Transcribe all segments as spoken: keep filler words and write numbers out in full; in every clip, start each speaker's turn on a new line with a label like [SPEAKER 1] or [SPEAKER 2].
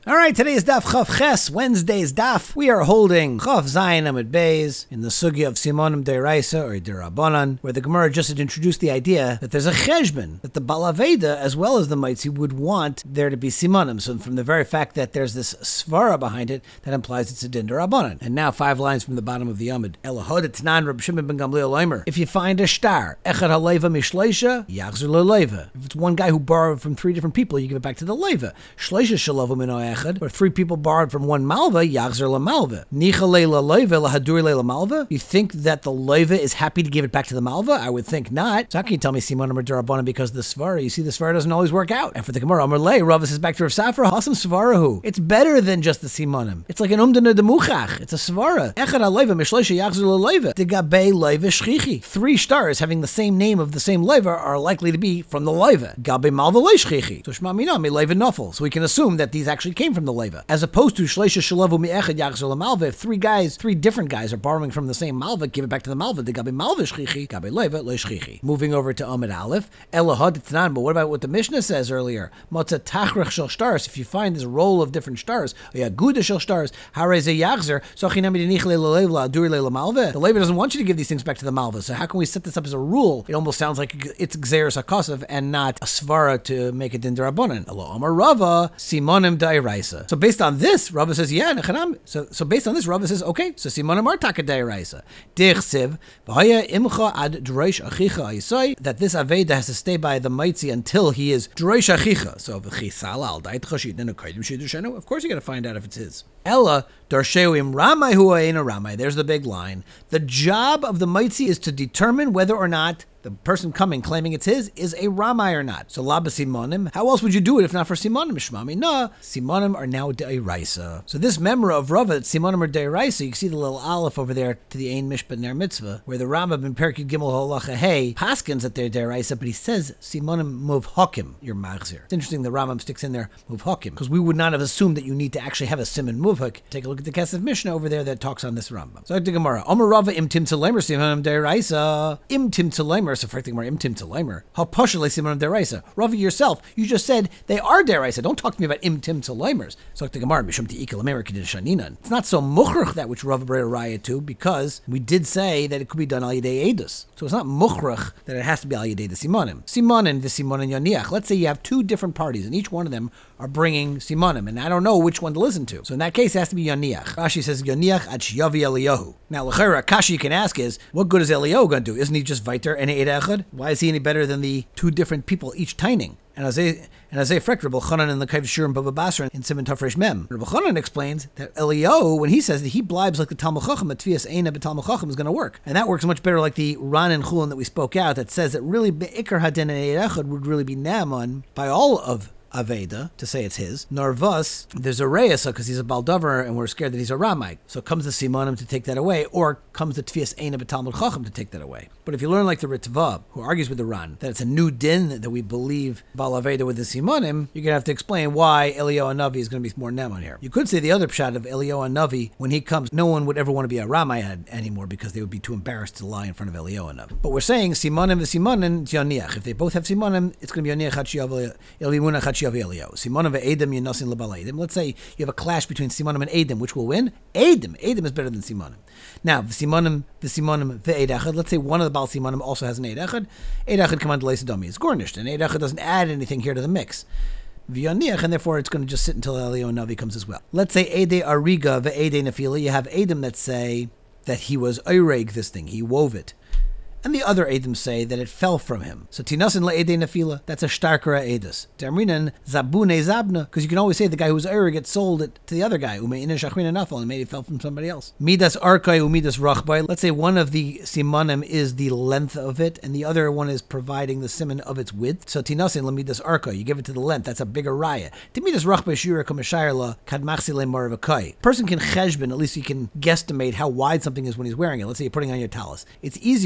[SPEAKER 1] All right, today is Daf Chav Ches, Wednesday's Daf. We are holding Chav Zayin Amud Beis in the sugya of Simonim Deiraisa or Derabanan, where the Gemara just had introduced the idea that there's a cheshbon, that the Balaveda as well as the Maitzi would want there to be Simonim. So from the very fact that there's this svara behind it, that implies it's a din Derabanan. And now five lines from the bottom of the Amud. Elahod Etnan Reb Shimon ben Gamliel Omer. If you find a star, Echad HaLeiva Mishleisha, Yachzer LeLeiva. If it's one guy who borrowed from three different people, you give it back to the Leiva. Shleisha Shalovu Mino Echad, or three people borrowed from one malva, Yachzer LeMalva. Nicha Leila Leiva, Lahaduri Leila Malva. You think that the Leiva is happy to give it back to the malva? I would think not. So how can you tell me Simonim or Derabanan because of the svara? You see, the svara doesn't always work out. And for the Gemara, Amar Lei, Rava says back to Rav Safra, Hasam Svarahu. It's better than just the Simonim. It's like an umdana de muchach. It's a svara. Echad HaLeiva Mishleisha Yachzer LeLeiva. Degabe Leiva Shchichi. Three stars having the same name of the same Leiva are likely to be from the Leiva. Gabe Malva Le Shchichi. So Shma Mina Me Leiva Nofel. So we can assume that these actually came from the Leiva. As opposed to Shleisha Shalavu Mi Echad Yachzer LeMalva. If three guys, three different guys are borrowing from the same malva, give it back to the malva. Degabe Malva Shchichi. Gabe Leiva Le Shchichi. Moving over to Amud Aleph. Elahad Tnan. But what about what the Mishnah says earlier? Motza Tachrach Shel Stars. If you find this roll of different stars, Yaguda Shel Stars, Hareze Yachzer, Sochinami Denichle Leila, Duri Leila Malva. The Leiva doesn't want you to give these things back to the malva. So how can we set this up as a rule? It almost sounds like it's Gzeres HaKosav and not a svara to make it din derabanan. Elo Amar Rava, Simonim Dairaisa. So based on this, Rava says, yeah, nechanam. So so based on this, Rava says, okay, so Simonim are taka Dairaisa. Dichsiv, V'haya imcha ad Dreish Achicha Yisai, that this Aveda has to stay by the Maitzi until he is Dreish Achicha. So V'chisala al Dait Chashid Nenu Kaidim Shidushenu. Of course you got to find out if it's his. Ella Darsheu im Ramai Hu Aina Ramai. There's the big line. The job of the Maitzi is to determine whether or not the person coming claiming it's his is a Ramai or not. So Laba Simonim. How else would you do it if not for Simonim? Shmami na. Simonim are now Deiraisa. So this memra of Rava that Simonim are Deiraisa, you can see the little aleph over there to the Ein Mishpat Ner Mitzvah, where the Rambam in Perkei Gimel Halacha Hey paskins that they're Deiraisa, but he says Simonim Muv Hakim, your Machzir. It's interesting the Rambam sticks in there Muv Hakim, because we would not have assumed that you need to actually have a Simon Muvhak. Take a look at the Kesef Mishnah over there that talks on this Rambam. So the Gemara, Omer Rava im Tim Tzalemer Simonim Deiraisa, im Tim Tzalemer. So for the Gemara, im Tim Tzalemer, how pashale Simonim Deiraisa. Rava yourself, you just said they are Deiraisa. Don't talk to me about im Tim Tzalemers. So the Gemara, Mishum Ti'ikal American Shaninan. It's not so mukhrach that which Rava brought a raya to, because we did say that it could be done al yedei edus. So it's not mukhrach that it has to be al yedei the Simonim. Simonim, the Simonim Yaniach. Let's say you have two different parties, and each one of them are bringing Simonim, and I don't know which one to listen to. So in that case, it has to be Yaniach. Rashi says Yaniach ad Shyavi Eliyahu. Now, l'chayra, kasha you can ask is, what good is Eliyahu going to do? Isn't he just Viter and Eid Echad? Why is he any better than the two different people each tining? And as I and as I frect Rabbi Chanan in the Kaiv Shurim Baba Basra in Simon Tafresh Mem, Rabbi Chanan explains that Eliyahu, when he says that he blibes like the Talmud Chacham, that Tvias Eina b'Talmud Chacham is going to work, and that works much better like the Ran and Chulin that we spoke out that says that really Be'ikar Hadin and Eid Echad would really be Naaman by all of Aveda, to say it's his. Narvus, there's a Reisa because he's a Baldover and we're scared that he's a Ramai. So comes the Simonim to take that away, or comes the Tvias Eina b'Talmud Chacham to take that away. But if you learn like the Ritva, who argues with the Ran, that it's a new din that we believe Bal Aveda with the Simonim, you're going to have to explain why Eliyahu Navi is going to be more Neman here. You could say the other pshat of Eliyahu Navi, when he comes, no one would ever want to be a Ramai anymore because they would be too embarrassed to lie in front of Eliyahu Navi. But we're saying Simonim the Simonim, Yaniach. If they both have Simonim, it's going to be Yaniach Hachiyav Elimunach Hachiyav Eliyahu. Simonim ve'edim yinasin lebal edim. Let's say you have a clash between Simonim and Edim, which will win? Edim. Edim is better than Simonim. Now, the Simonim, the Simonim ve'ed echad. Let's say one of the Baal Simonim also has an Eid Echad. Eid Echad command leisadami is garnished, and Eid Echad doesn't add anything here to the mix. V'yaniach, and therefore it's going to just sit until Eliyahu Navi comes as well. Let's say Eidei Ariga ve'eidei Nefila. You have Edim that say that he was oireg this thing, he wove it. And the other Edom say that it fell from him. So Tinasin la'edei nefila, that's a starkara edus. Damrinan zabune zabna, because you can always say the guy who was Ur gets sold it to the other guy. Umeina shachrina nafal, and maybe it fell from somebody else. Midas arkai umidas rachbai. Let's say one of the simanim is the length of it, and the other one is providing the siman of its width. So Tinasin lamidas arkai, you give it to the length. That's a bigger raya. Timidas rachbai shira kamashayla kadmachsile maravakai. Person can cheshbon, at least you can guesstimate how wide something is when he's wearing it. Let's say you're putting on your talis. It's easier because the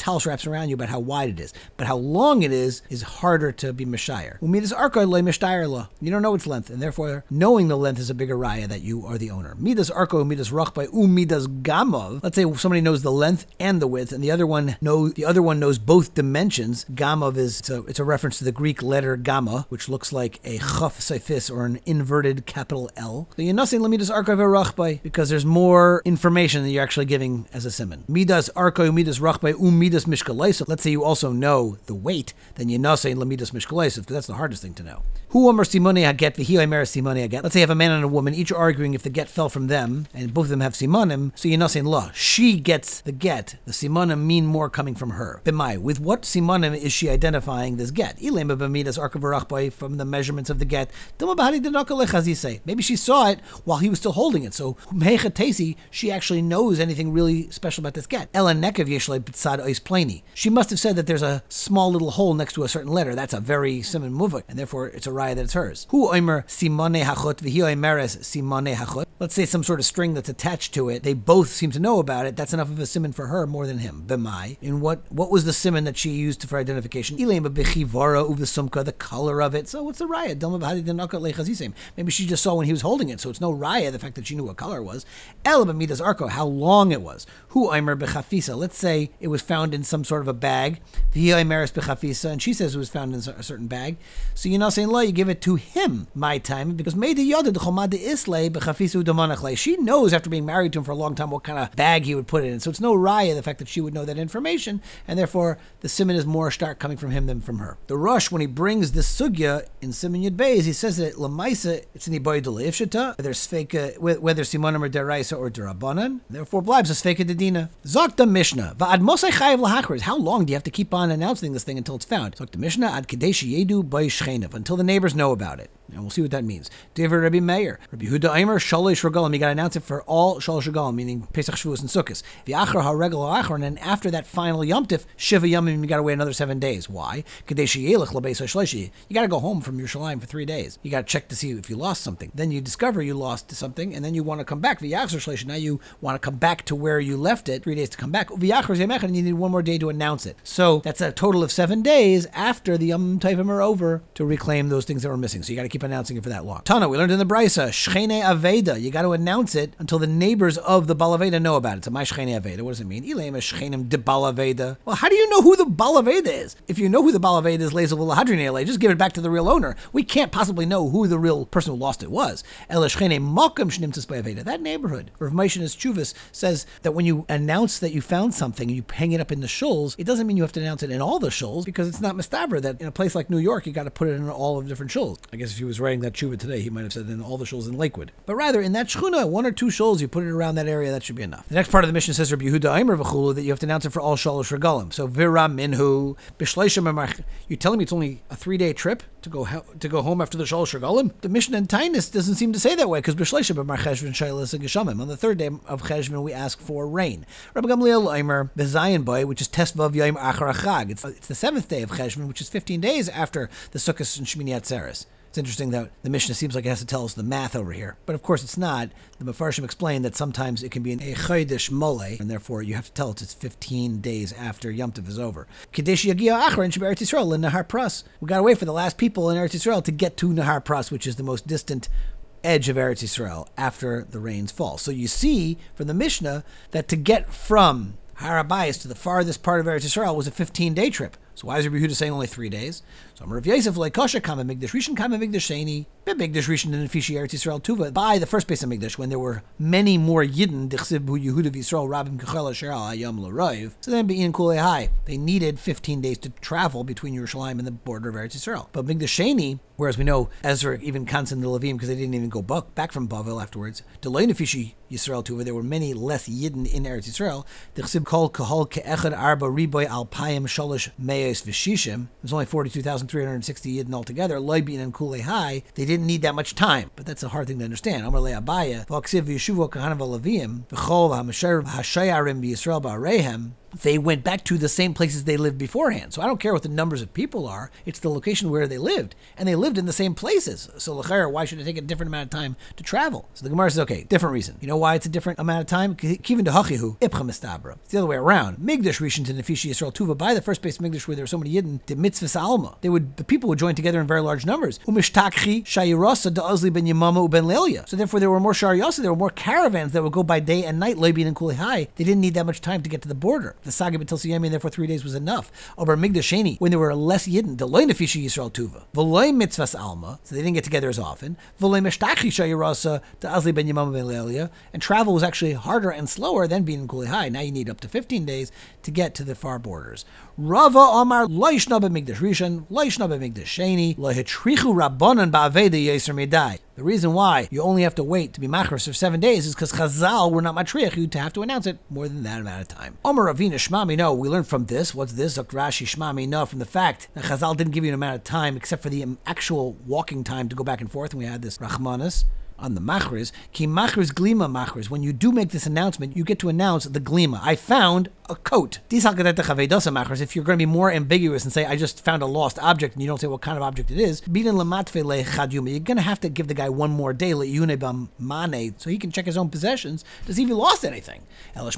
[SPEAKER 1] talsh wraps around you about how wide it is. But how long it is is harder to be mishayir. Umidas arko loy mishayir lo. You don't know its length, and therefore knowing the length is a bigger raya that you are the owner. Midas arko, midas rachbai, umidas gamov. Let's say somebody knows the length and the width, and the other one knows the other one knows both dimensions. Gamov is it's a, it's a reference to the Greek letter gamma, which looks like a chaf seifis or an inverted capital L. So you're not saying lemidas arko v'rachbai because there's more information than you're actually giving as a siman. Midas arko, midas rachbai, umidas mishkalaisa. Let's say you also know the weight, then you're not saying lemidas mishkalaisa because that's the hardest thing to know. Hu amar simone haget v'hi omer simone haget. Let's say you have a man and a woman, each arguing if the get fell from them, and both of them have simonim, so you're not saying la. She gets the get. The simonim mean more coming from her. B'mai, with what simonim is she identifying this get? Ilema b'midas arko v'rachbai, from the measurements of the get. Maybe she saw it while he was still holding it, so mehecha tesi, she actually knows anything really special about this get. Ela nekev yeshlei b'tzad ois pleni. She must have said that there's a small little hole next to a certain letter. That's a very siman muvak, and therefore it's a raya that it's hers. Hu oimer simone hachot v'hi oimeres simone hachot. Let's say some sort of string that's attached to it. They both seem to know about it. That's enough of a siman for her more than him. B'mai. In what what was the siman that she used for identification? Ilema b'chivara uvesumka, the color of it. So what's the raya? Dama b'hadi denaka lechazisem. Maybe she just saw when he was holding it, so it's no raya the fact that she knew what color it was. El b'midas arko, how long it was. Hu oimer b'chafisa. Let's say it was found in some sort of a bag. V'hi oimeres b'chafisa, and she says it was found in a certain bag. So you're not saying la, you give it to him, my time, because made the yada d'chomad islay b'chafisu damanachle. She knows after being married to him for a long time what kind of bag he would put it in. So it's no raya the fact that she would know that information, and therefore the siman is more stark coming from him than from her. The Rosh, when he brings this sugya in Siman Yud Beis, he says that lamaisa it's an iboy delifshita, whether sfeika, whether simonim or deraisa or derabanan. Therefore, blibes a sfeika dedina. Zok the Mishnah va'ad mosai chayiv lahachris. How long do you have to keep on announcing this thing until it's found? Zok the Mishnah ad kadeshi yedu by shchenev, until the neighbors know about it. And we'll see what that means. David Rabbi Meir, Rabbi Huda Aimer, Shalosh Regalim. You got to announce it for all Shalosh Regalim, meaning Pesach, Shavuos, and Sukkos. V'achar ha'regel ha'achar, and then after that final Yom Tif, Shiva Yomim, you got to wait another seven days. Why? Kadesh Yelech L'Beis HaShlishi. You got to go home from Yerushalayim for three days. You got to check to see if you lost something. Then you discover you lost something, and then you want to come back. V'yachar Shlishi. Now you want to come back to where you left it. Three days to come back. V'yachar Zemech, and you need one more day to announce it. So that's a total of seven days after the Yom Tovim are over to reclaim those things that were missing. So you got to keep announcing it for that long. Tana, we learned in the Brisa, Shchene Aveda. You got to announce it until the neighbors of the Balaveda know about it. So my Shchene Aveda. What does it mean? Ilema Shchenem de Balaveda. Well, how do you know who the Balaveda is? If you know who the Balaveda is, Lezel Lahadrin, just give it back to the real owner. We can't possibly know who the real person who lost it was. Ela Shchene Malkam Shnimtzas Aveda. That neighborhood. Rav Moshe Chuvas says that when you announce that you found something and you hang it up in the shuls, it doesn't mean you have to announce it in all the shuls because it's not mistaber that in a place like New York you got to put it in all of the different shuls. I guess if he was writing that Chuva today, he might have said in all the shuls in Lakewood. But rather, in that shchuna, one or two shuls, you put it around that area, that should be enough. The next part of the mission says, Rabbi Yehuda Aimer v'chulu, that you have to announce it for all shalosh regalim. So, vira minhu, b'shleisha, you're telling me it's only a three-day trip to go ho- to go home after the shalosh regalim? The mission in Tainus doesn't seem to say that way, because b'shleisha b'mar cheshvan shaylas and geshamim. On the third day of cheshvan, we ask for rain. Rabbi Gamliel Aimer, b'zayin boy, which is testvav yom achar achag. It's, it's the seventh day of cheshvan, which is fifteen days after the Sukkot and Shmini Atzeres. It's interesting that the Mishnah seems like it has to tell us the math over here. But of course it's not. The Mefarshim explain that sometimes it can be an Chodesh Mole, and therefore you have to tell us it's fifteen days after Yom Tov is over. Kadesh Yagia Achron Sheberetz Yisrael in Nahar Pras. We got to wait for the last people in Eretz Yisrael to get to Nahar Pras, which is the most distant edge of Eretz Yisrael after the rains fall. So you see from the Mishnah that to get from Har HaBayis to the farthest part of Eretz Yisrael was a fifteen-day trip. So why is Rabbi Yehuda saying only three days? So Amar Rav Yosef leikosha kama migdash rishon kama migdash sheni b'migdash rishon in Fishi Eretz Yisrael tuva. By the first base of Migdash, when there were many more Yidden dichsiv bu Yehuda v'Yisrael rabim kachel asher al hayam l'roiv. So then bein kulei hai, they needed fifteen days to travel between Yerushalayim and the border of Eretz Yisrael. But Migdash sheni, whereas we know Ezra even kansan the Levim because they didn't even go back, back from Bavel afterwards. Deloy Fishi Yisrael tuva, there were many less Yidden in Eretz Yisrael. Dichsiv kol kahol ke'echad arba riboy alpayim sholosh meyos v'shishim. There's only forty-two thousand three hundred sixty Yidden altogether. Loibin and kulei hai, they didn't need that much time, but that's a hard thing to understand. Amar le'abaya v'aksiv v'yeshuvo kahanim v'levim v'chol v'hamasher v'hashayarim v'Yisrael ba'arehem. they went back to the same places they lived beforehand. So I don't care what the numbers of people are. It's the location where they lived. And they lived in the same places. So l'chayr, why should it take a different amount of time to travel? So the Gemara says, okay, different reason. You know why it's a different amount of time? Kivin dehachihu, ipcha mistabra. It's the other way around. Migdash rishon to nefishi Yisrael tuva. By the first base Migdash where there were so many Yidden, the mitzvahs alma. They would, the people would join together in very large numbers. Umishtakchi shayirasa da'azli ben yamama uben leilya. So therefore there were more shariyasa, there were more caravans that would go by day and night, leibin and kulihai. They didn't need that much time to get to the border. The saga until Siyami, and therefore three days was enough. Over Migdasheni, when there were less Yidden, the loy nefishi Yisrael tuva, v'loy mitzvahs alma, so they didn't get together as often. V'loy mishtachi shayirasa da'azli ben yamama ben leilya, and travel was actually harder and slower than being in kulihai. Now you need up to fifteen days to get to the far borders. Rava Omar lo yishna b'migdash rishon, lo yishna b'migdash sheni, lo hitrichu rabbanan ba'aveda yeser midai. The reason why you only have to wait to be machris for seven days is because Chazal were not matriach you to have to announce it more than that amount of time. Omar Ravina Shmami, no, we learned from this. What's this? Dr. Rashi Shmami, no, from the fact that Chazal didn't give you an amount of time except for the actual walking time to go back and forth, and we had this Rachmanis on the machris. Ki machris glima machris. When you do make this announcement, you get to announce the glima. I found a coat. If you're going to be more ambiguous and say, I just found a lost object, and you don't say what kind of object it is, you're going to have to give the guy one more day, so he can check his own possessions to see if he lost anything. You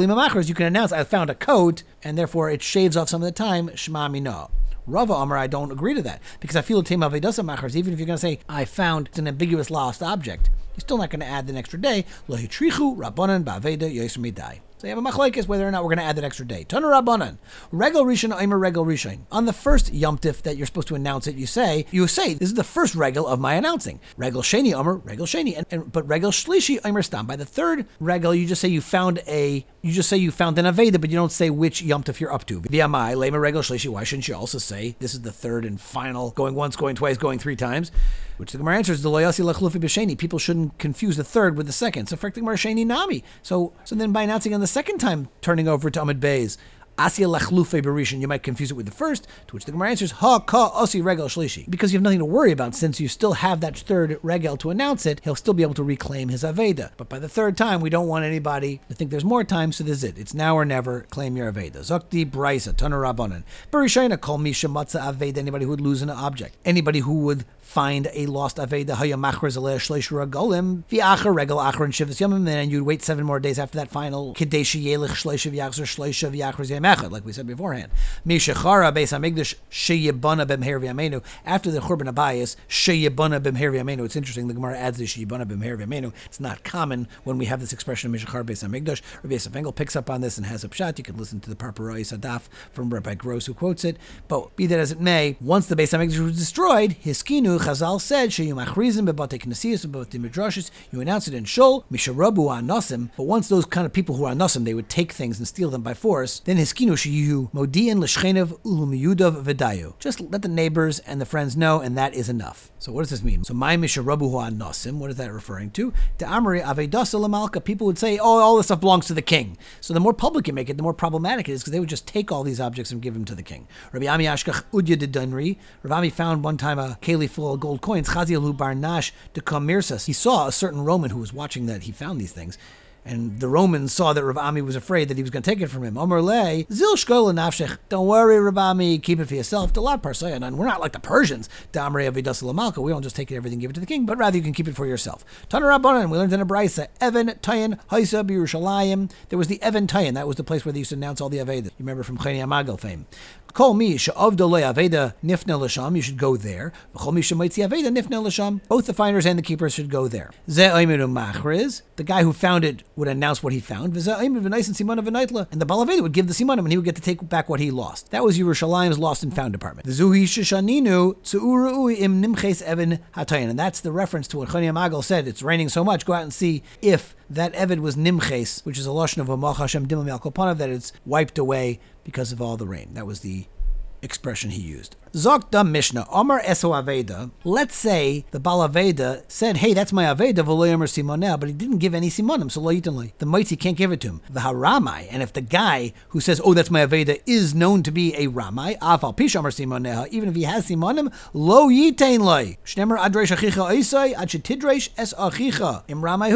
[SPEAKER 1] can announce, I found a coat, and therefore it shaves off some of the time. Shema mino. Rava Amar, I don't agree to that, because I feel tema avedasa machers. Even if you're going to say I found an ambiguous lost object, you're still not going to add the extra day. Lo hitrichu rabbanan ba'aveda yoser midai. So you have a machlekes whether or not we're going to add that extra day. Tana Rabbanan, Regel Rishon Omer Regel Rishon. On the first Yom Tif that you're supposed to announce it, you say, you say, this is the first Regel of my announcing. Regel Sheni Omer Regel Sheni, and, and but Regel Shlishi Omer Stam. By the third Regel, you just say you found a, you just say you found an Aveda, but you don't say which Yom Tif you're up to. V'yamai Lema Regel Shlishi. Why shouldn't you also say this is the third and final, going once, going twice, going three times? Which the Gemara answers, the loyasi lechlufi b'sheni. People shouldn't confuse the third with the second. So for the Gemara sheni nami. So so then by announcing on the second time, turning over to Amud Beis, Asya lechlufe berishon, you might confuse it with the first, to which the Gemara answers, ha ka osi regel shlishi. Because you have nothing to worry about, since you still have that third regel to announce it, he'll still be able to reclaim his Aveda. But by the third time, we don't want anybody to think there's more time, so this is it. It's now or never, claim your Aveda. Zokti Braisa, Tana Rabbanan. Berishayna kol misha matza Aveda, anybody who would lose an object. Anybody who would find a lost Aveda, haya machres aleh shleish regolim, v'acher regel acher and shivas yomim, then you'd wait seven more days after that final, kidei sheyelich shleish v'yachzer shleish v'yachres yom echad, like we said beforehand. Mishachara beis hamikdash sheyibana b'mher v'yameinu. After the Churban Abayis, sheyibana b'mher v'yameinu. It's interesting, the Gemara adds the sheyibana b'mher v'yameinu. It's not common when we have this expression of Mishachar beis hamikdash. Rabbi Yosef Engel picks up on this and has a pshat. You can listen to the Parparai Sadaf from Rabbi Gross who quotes it. But be that as it may, once the beis hamikdash was destroyed, hiskinu Chazal said, "Sheyu machrizim bebate knesias bebate midrashis." You announce it in shul, misharabu anosim. But once those kind of people who are anosim, they would take things and steal them by force. Then hiskinu sheyu modiin l'shchenev ulumiyudav v'dayu. Just let the neighbors and the friends know, and that is enough. So what does this mean? So my misharabu anosim. What is that referring to? To amri avedasa lamalka. People would say, "Oh, all this stuff belongs to the king." So the more public you make it, the more problematic it is, because they would just take all these objects and give them to the king. Rabbi Ami Ashkach Udya de Dunri. Rabbi Ami found one time a keli full of gold coins. Chazielu Barnash de Kamirsas. He saw a certain Roman who was watching that he found these things. And the Romans saw that Rav Ami was afraid that he was going to take it from him. Omer lei, zil shkol nafshech. Don't worry, Rav Ami, keep it for yourself. Delad parsayan. And we're not like the Persians. Damrei avidas lamalka. We don't just take it, everything, give it to the king, but rather you can keep it for yourself. Tana Rabbanan. We learned in a braysa. Evan Tayin Haisa B'Yerushalayim. There was the Evan Tayin. That was the place where they used to announce all the Aveda. You remember from Cheni Amagal fame. Kol mi she'avdo lo Aveda nifne l'sham. You should go there. V'chol mi she'moitzi Aveda nifne l'sham. Both the finders and the keepers should go there. Ze oimenu machriz. The guy who found it would announce what he found. And the Balaveda would give the Simanim, and he would get to take back what he lost. That was Yerushalayim's lost and found department. And that's the reference to what Choni Amagal said. It's raining so much, go out and see if that Evid was Nimches, which is a lashon of Amach Hashem Dimam Yal Kopanav, that it's wiped away because of all the rain. That was the expression he used. Zok da Mishnah, Omar Eso Aveda. Let's say the Bal Aveda said, hey, that's my Aveda, v'lo yomer simoneh, but he didn't give any simonim, so lo yitanli. The Mighty can't give it to him. The Haramai, and if the guy who says, oh, that's my Aveda, is known to be a Ramai, afal pishamar simoneh, even if he has simonim, lo yitain loi. Shnemer adresh achicha oisai, ad shetidresh es achicha. Im Ramai hu,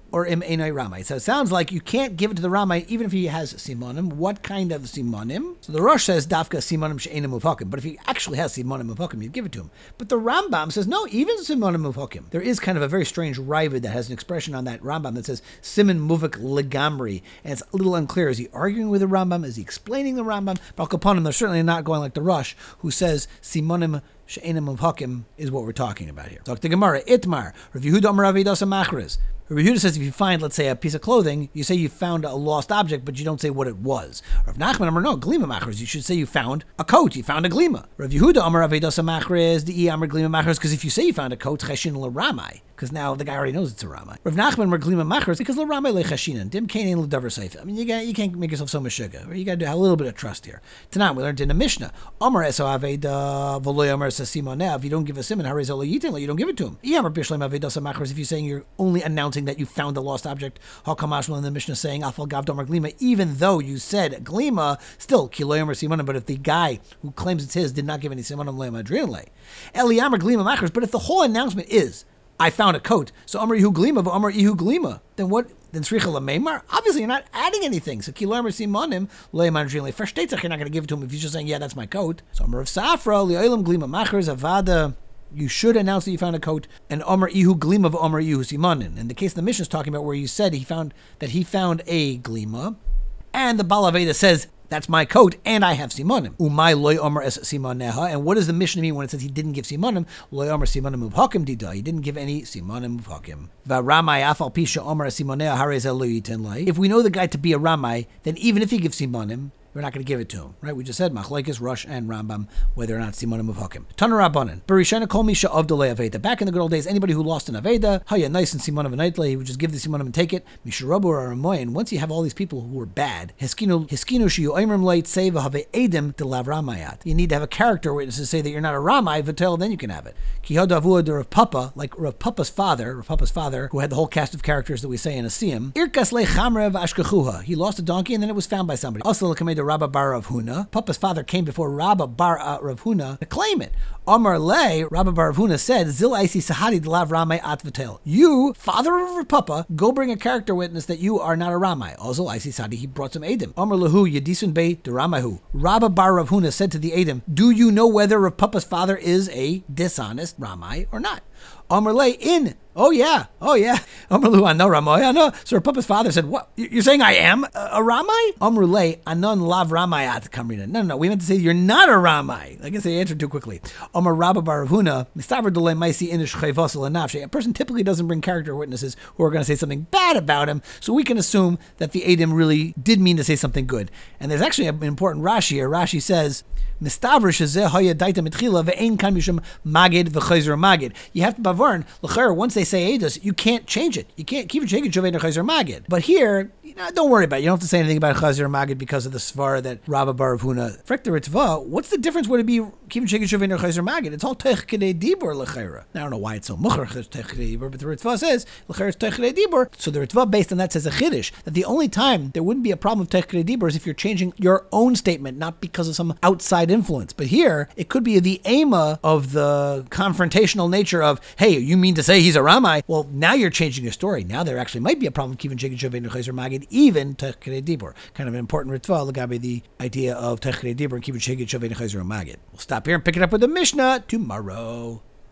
[SPEAKER 1] or im enai ramai. So it sounds like you can't give it to the ramai even if he has simonim. What kind of simonim? So the Rosh says dafka simonim she'ena muvhakim, but if he actually has simonim muvhakim, you'd give it to him. But the Rambam says no, even simonim muvhakim. There is kind of a very strange rivad that has an expression on that Rambam that says simon muvak legamri, and it's a little unclear. Is he arguing with the Rambam? Is he explaining the Rambam? But upon him, they're certainly not going like the Rosh, who says simonim she'ena muvhakim is what we're talking about here. Talk to Gemara. Itmar Rav Yehuda Amar Rav Yidasa Machris. Rav Yehuda says if you find, let's say, a piece of clothing, you say you found a lost object, but you don't say what it was. Rav Nachman Amar, no, glima machris. You should say you found a coat. You found a glima. Rav Yehuda Amar Rav Yidasa Machris, the Amar glima machris, because if you say you found a coat, cheshin l'ramai, because now the guy already knows it's a ramai. Rav Nachman Amar glima machris, because l'ramai lechashinan, dim kain l'davar seif. I mean, you got you can't make yourself so meshuga. You got to have a little bit of trust here. Tonight we learned in the Mishnah, Amar eso aveda v'loy Amar sasimana. If you don't give a simon, harizol yitin, you don't give it to him. Amar bishleim avedasa machris. If you're saying you're only announcing that you found a lost object, Hakamashmal in the Mishnah saying Afal Gav Domar Glima, even though you said Glima, still Kiloyam or Simonim, but if the guy who claims it's his did not give any Simonim Leim Adrianle. Eliyamar Glima Machers, but if the whole announcement is I found a coat, so Amar Ihu Glima, Amar Ihu Glima, then what? Then Sricha Lameimar? Obviously you're not adding anything. So Kiloyam or Simonim Leim Adrianle. First states you're not going to give it to him if he's just saying, yeah, that's my coat. So Amar of Safra, Li'olam Glima Machers, Avada. You should announce that you found a coat, and Omer Ihu Glima of Omer Ihu Simonin. In the case of the Mishnah is talking about where you said he found that he found a Glima, and the Balaveda says, that's my coat, and I have Simonim. Umay loy Omer es Simoneha. And what does the Mishnah mean when it says he didn't give Simonim? Loy Omer Simonim Muvhakim dida. He didn't give any Simonim Muvhakim. V'ramai afal pisha Omer Simoneha harez lo yiten lay. If we know the guy to be a Ramai, then even if he gives Simonim, we're not going to give it to him, right? We just said Machlekes, Rosh, and Rambam, whether or not Simonim of Hakim. Tana Rabbanan. Barishana kol misha avdolei aveda. Back in the good old days, anybody who lost an aveda, haya nice and Simonim of Naitle, he would just give the Simonim and take it. Misharabu or Ramoyan. Once you have all these people who were bad, Hiskinu Hiskinu shiyu oimrim leit seva have edim de lav ramayat. You need to have a character witness to say that you're not a Ramai, Vitel, then you can have it. Kihadavu Rav Papa, like Rav Papa's father, Rav Papa's father, who had the whole cast of characters that we say in a Siyam. Irkas le chamrev ashkachuha. He lost a donkey and then it was found by somebody. Also, l'kamed Rabba bar Rav Huna. Papa's father came before Rabba bar uh, Rav Huna to claim it. Amar le, Rabba bar Rav Huna said, Zil aisi sahadi de lav ramai at Vitel. You, father of Rav Papa, go bring a character witness that you are not a Ramai. Also, aisi sahadi, he brought some Edim. Amar lehu yedisun be de Ramahu. Rabba bar Rav Huna said to the Edim, do you know whether Rav Papa's father is a dishonest Ramai or not? Amar le in. Oh yeah, oh yeah. Amar lu ano Ramai, ano. So Rav Papa's father said, what? You're saying I am a, a Ramai? Amar le anon lav Ramayat kamrina. No, no, no. We meant to say you're not a Ramai. I guess I answered too quickly. Amar Rabba bar Rav Huna, mistaver dole maisi inish chayvasel anafshe. A person typically doesn't bring character witnesses who are going to say something bad about him, so we can assume that the Edim really did mean to say something good. And there's actually an important Rashi here. Rashi says, mistaver shezeh haya daita mitchila ve'ein kan mishum magid v'chayzer magid. You have to bavarn l'cher once they say Eidos, you can't change it. You can't keep it changing Shovei Chayzer Magid. But here, you know, don't worry about it. You don't have to say anything about Chayzer Magid because of the Svar that Rabba bar Rav Huna. Frek Ritva, what's the difference? Would it be keeping changing Shovei Chayzer Magid? It's all Tech Kedei Dibur L'chera. I don't know why it's so Mucher Tech Kedei Dibur, but the Ritva says L'chera is Tech Kedei Dibur. So the Ritva based on that says a Chiddush that the only time there wouldn't be a problem with Tech Kedei Dibur is if you're changing your own statement, not because of some outside influence. But here, it could be the ema of the confrontational nature of, hey, you mean to say he's a Ramai? Well, now you're changing your story. Now there actually might be a problem with Kivin Shegin Shovei Chayzer Magid, even Tech Kedei Dibur. Kind of an important ritva, Lagabe, the idea of Tech Kedei Dibur and Kivin Shegin Shovei Chayzer Magid. We'll stop here and pick it up with the Mishnah tomorrow.